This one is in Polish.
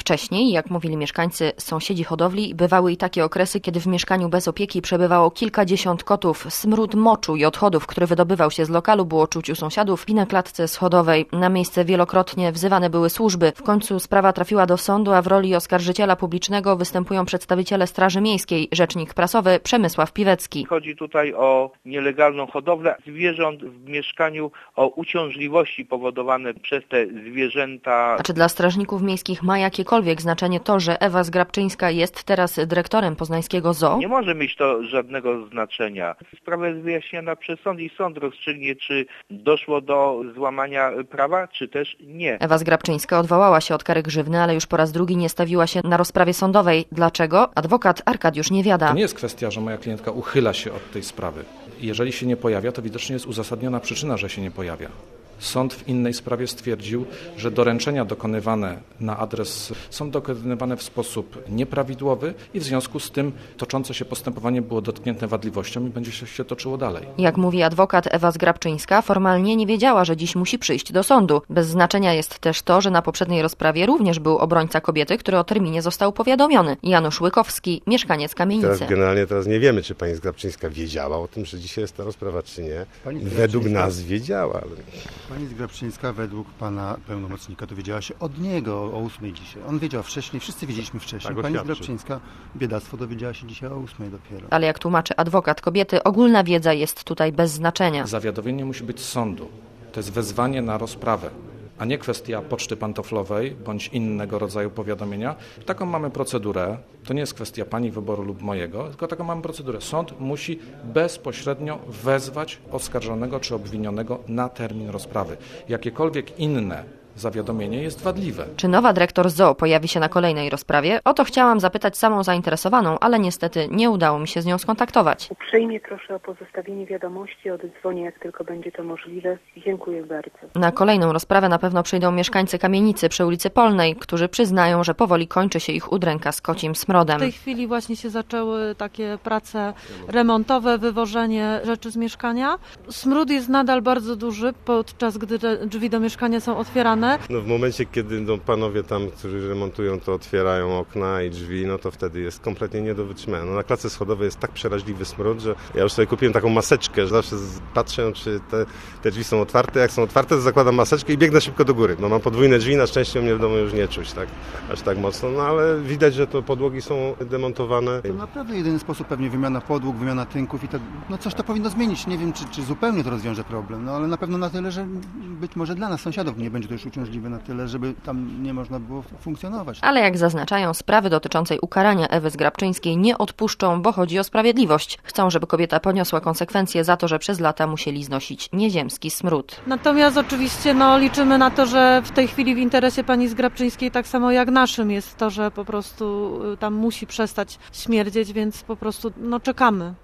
Wcześniej, jak mówili mieszkańcy, sąsiedzi hodowli, bywały i takie okresy, kiedy w mieszkaniu bez opieki przebywało kilkadziesiąt kotów. Smród moczu i odchodów, który wydobywał się z lokalu, było czuć u sąsiadów i na klatce schodowej. Na miejsce wielokrotnie wzywane były służby. W końcu sprawa trafiła do sądu, a w roli oskarżyciela publicznego występują przedstawiciele Straży Miejskiej, rzecznik prasowy Przemysław Piwecki. Chodzi tutaj o nielegalną hodowlę zwierząt w mieszkaniu, o uciążliwości powodowane przez te zwierzęta. A czy dla strażników miejskich ma jakiekolwiek znaczenie to, że Ewa Zgrabczyńska jest teraz dyrektorem poznańskiego zoo? Nie może mieć to żadnego znaczenia. Sprawa jest wyjaśniana przez sąd i sąd rozstrzygnie, czy doszło do złamania prawa, czy też nie. Ewa Zgrabczyńska odwołała się od kary grzywny, ale już po raz drugi nie stawiła się na rozprawie sądowej. Dlaczego? Adwokat Arkadiusz Niewiada. To nie jest kwestia, że moja klientka uchyla się od tej sprawy. Jeżeli się nie pojawia, to widocznie jest uzasadniona przyczyna, że się nie pojawia. Sąd w innej sprawie stwierdził, że doręczenia dokonywane na adres są dokonywane w sposób nieprawidłowy i w związku z tym toczące się postępowanie było dotknięte wadliwością i będzie się toczyło dalej. Jak mówi adwokat Ewa Zgrabczyńska, formalnie nie wiedziała, że dziś musi przyjść do sądu. Bez znaczenia jest też to, że na poprzedniej rozprawie również był obrońca kobiety, który o terminie został powiadomiony. Janusz Łykowski, mieszkaniec Kamienicy. Teraz nie wiemy, czy pani Zgrabczyńska wiedziała o tym, że dzisiaj jest ta rozprawa, czy nie. Według nas wiedziała. Pani Zgrabczyńska według pana pełnomocnika dowiedziała się od niego o 8 dzisiaj. On wiedział wcześniej, wszyscy wiedzieliśmy wcześniej. Tak, pani Zgrabczyńska, biedactwo, dowiedziała się dzisiaj o 8 dopiero. Ale jak tłumaczy adwokat kobiety, ogólna wiedza jest tutaj bez znaczenia. Zawiadomienie musi być z sądu. To jest wezwanie na rozprawę, a nie kwestia poczty pantoflowej bądź innego rodzaju powiadomienia. Taką mamy procedurę. To nie jest kwestia pani wyboru lub mojego, tylko taką mamy procedurę. Sąd musi bezpośrednio wezwać oskarżonego czy obwinionego na termin rozprawy. Jakiekolwiek inne zawiadomienie jest wadliwe. Czy nowa dyrektor zoo pojawi się na kolejnej rozprawie? O to chciałam zapytać samą zainteresowaną, ale niestety nie udało mi się z nią skontaktować. Uprzejmie proszę o pozostawienie wiadomości, oddzwonię jak tylko będzie to możliwe. Dziękuję bardzo. Na kolejną rozprawę na pewno przyjdą mieszkańcy Kamienicy przy ulicy Polnej, którzy przyznają, że powoli kończy się ich udręka z kocim smrodem. W tej chwili właśnie się zaczęły takie prace remontowe, wywożenie rzeczy z mieszkania. Smród jest nadal bardzo duży, podczas gdy te drzwi do mieszkania są otwierane. No w momencie, kiedy panowie tam, którzy remontują, to otwierają okna i drzwi, no to wtedy jest kompletnie nie do wytrzymania. No na klatce schodowej jest tak przeraźliwy smród, że ja już sobie kupiłem taką maseczkę, że zawsze patrzę, czy te drzwi są otwarte. Jak są otwarte, to zakładam maseczkę i biegnę szybko do góry. No mam podwójne drzwi, na szczęście mnie w domu już nie czuć tak aż tak mocno, no ale widać, że to podłogi są demontowane. To naprawdę jedyny sposób, pewnie wymiana podłóg, wymiana tynków i tak, no coś to powinno zmienić. Nie wiem, czy zupełnie to rozwiąże problem, no ale na pewno na tyle, że być może dla nas, sąsiadów, nie będzie to już uciążliwe na tyle, żeby tam nie można było funkcjonować. Ale jak zaznaczają, sprawy dotyczącej ukarania Ewy Zgrabczyńskiej nie odpuszczą, bo chodzi o sprawiedliwość. Chcą, żeby kobieta poniosła konsekwencje za to, że przez lata musieli znosić nieziemski smród. Natomiast oczywiście liczymy na to, że w tej chwili w interesie pani Zgrabczyńskiej tak samo jak naszym jest to, że po prostu tam musi przestać śmierdzieć, więc po prostu czekamy.